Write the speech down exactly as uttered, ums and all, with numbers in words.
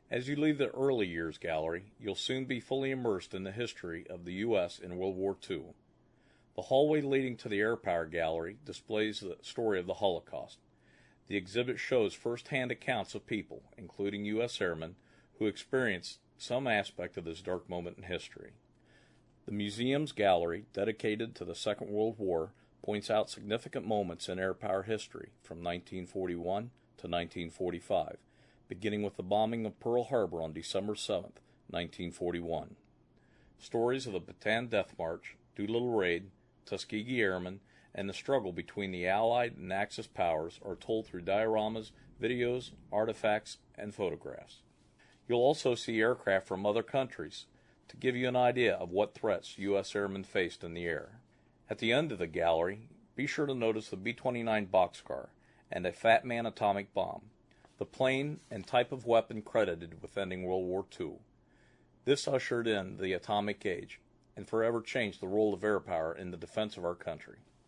As you leave the early years gallery, you'll soon be fully immersed in the history of the U S in World War Two. The hallway leading to the Air Power Gallery displays the story of the Holocaust. The exhibit shows first-hand accounts of people, including U S airmen, who experienced some aspect of this dark moment in history. The museum's gallery, dedicated to the Second World War, points out significant moments in air power history from nineteen forty-one to nineteen forty-five, beginning with the bombing of Pearl Harbor on December seventh, nineteen forty-one. Stories of the Bataan Death March, Doolittle Raid, Tuskegee Airmen, and the struggle between the Allied and Axis powers are told through dioramas, videos, artifacts, and photographs. You'll also see aircraft from other countries to give you an idea of what threats U S airmen faced in the air. At the end of the gallery, be sure to notice the B twenty-nine boxcar and a Fat Man atomic bomb, the plane and type of weapon credited with ending World War Two. This ushered in the atomic age and forever changed the role of air power in the defense of our country.